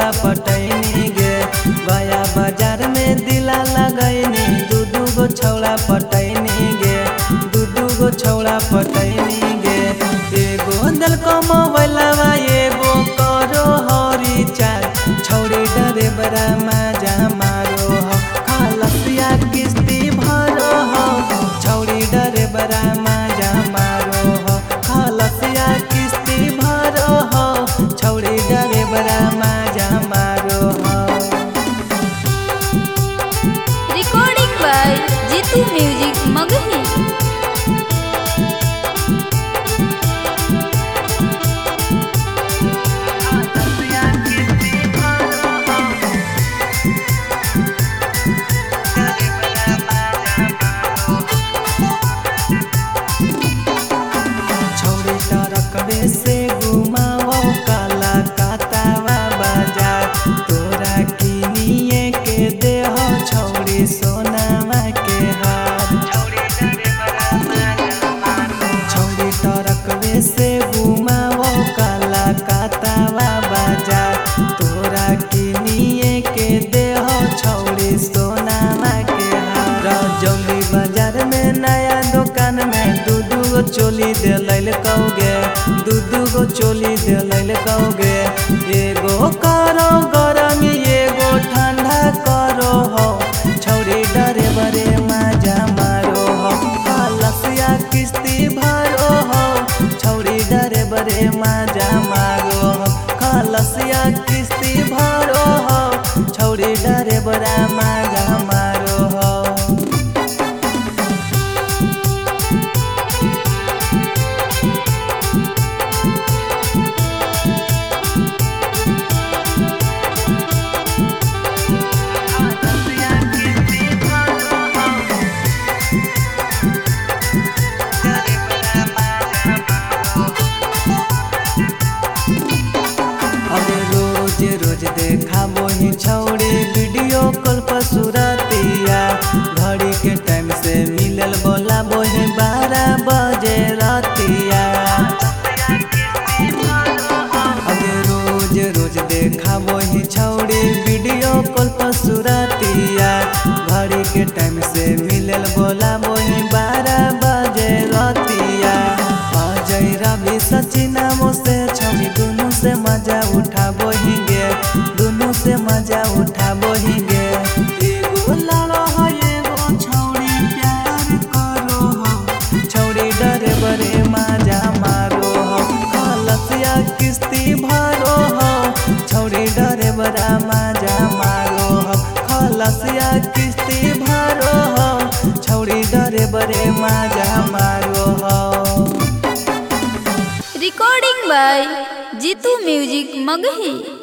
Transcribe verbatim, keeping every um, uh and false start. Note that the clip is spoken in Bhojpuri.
छौड़ा पटैनी गे। गया बाजार में दिला लगैनी दू दू गो छौड़ा पटैनी गे। दू दू गो छौड़ा पटैनी गे। एगो दल को मोबाइलवा एगो करो हरी चार। छौड़ी डरे बड़ा मजा मारो हो खलसिया किस्ती भरो हो। छौड़ी डरे बड़ा मजा मारो हो खलसिया किस्ती भरो हो। छौड़ी डरे बड़ा मजा मारो हो। Recording by Jeetu music Magahi. से घुमाओ काला कातावा बाजार। तोरा किनिए के दे हो छौड़ी सोनामा के हार। छौड़ी टरकवे से घुमाओ काला कातावा बाजार। तोरा किनिए के दे हो छौड़ी सोनामा के हार। रजौली बाजार में नया दुकान में दू दू गो चोली दे लैल कौगे। दू दू गो चोली दे लैल कौगे। एगो करो गरम एगो ठंडा करो हो। छौड़ी डरे बरे मजा मारो हो खलसिया किस्ती भरो हो। छौड़ी डरे बरे मजा मारो हो खलसिया किस्ती भरो हो। छौड़ी डरे बड़ा मजा मारो हो। रोज देखा वही छौड़ी वीडियो कॉल पर सुरतिया। घड़ी के टाइम से मिलल बोला वही बारह बजे रातिया। अगे रोज रोज देखा वही छौड़ी वीडियो कॉल पर सुरतिया। घड़ी के टाइम से मिलल बोला वही बारह बजे रातिया। अजय रवि सचिन मोसे छौड़ी दोनों से मजा उठा वही गे। दोनों से मजा उठा वही गे। एगो लड़ो हो एगो छौड़ी प्यार करो हो। छौड़ी डरे बरे मजा मारो हो खलसिया किस्ती भरो हो। छौड़ी डरे बड़ा मजा मारो हो खलसिया किस्ती भरो हो। छौड़ी डरे बरे मजा मारो हो। Recording by Jeetu music Magahi.